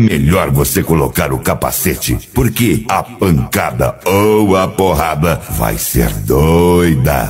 melhor você colocar o capacete, porque a pancada ou a porrada vai ser doida.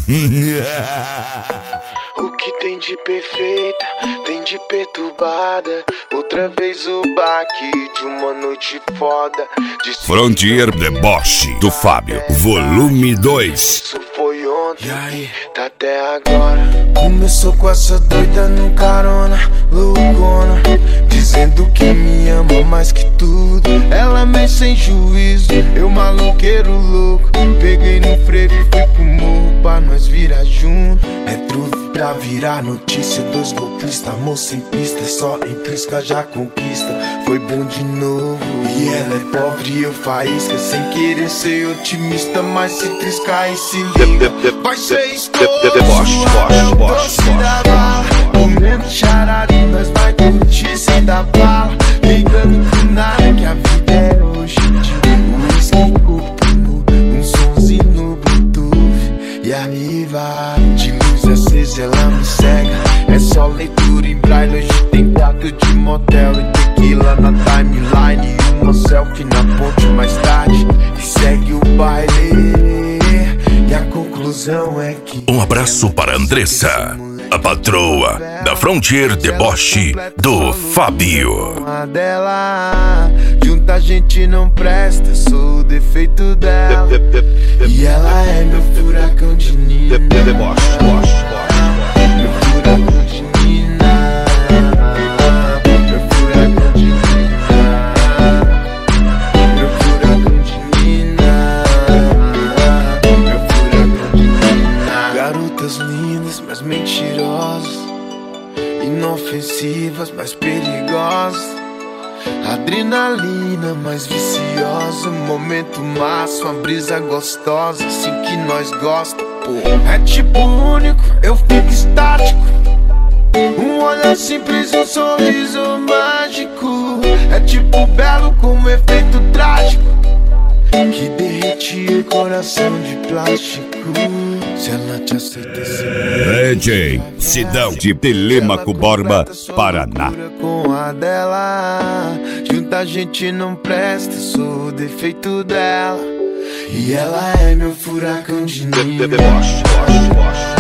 O que tem de perfeita, tem de perturbada. Outra vez o baque de uma noite foda. Frontier Deboche do Fábio, volume 2. Isso foi ontem, e aí, tá até agora. Começou com essa doida no carona, loucona, dizendo que me ama mais que tudo. Ela meio sem juízo, eu maloqueiro louco. Peguei no frevo e fui pro morro pra nós virar junto. É truque pra virar notícia, dois golpistas, amor sem pista, só em trisca já conquista. Foi bom de novo, e ela é pobre e eu faísca, sem querer ser otimista, mas se triscar e se liga, vai ser escuro. Eu trouxe da bala, comendo charada e nós vai curtir sem dar bala. Ligando pro nada que a vida é hoje em dia. Um whisky copo, um sonzinho no Bluetooth, e aí vai. De luz acesa ela me cega, é só leitura em braille. Hoje tem quarto de motel e tequila na timeline, e uma selfie na ponte mais tarde, e segue o baile. E a conclusão é que um abraço para Andressa, a patroa da Frontier Deboche do Fábio. Dela, junta a gente não presta, sou o defeito dela. E ela é meu furacão de Nina. Meu furacão de Nina. Meu furacão de Nina. Meu furacão de Nina. Meu furacão de Nina. Garotas lindas, mas mentirosas, inofensivas, mas perigosas. Adrenalina mais viciosa, momento massa, uma brisa gostosa, assim que nós gosta, pô. É tipo único, eu fico estático. Um olhar simples, um sorriso mágico. É tipo belo com um efeito trágico, que derretia o coração de plástico. Se ela te aceita assim, DJ Sidão de Telêmaco Borba, Paraná. Com a dela, junta a gente não presta, sou o defeito dela. E ela é meu furacão de Nina.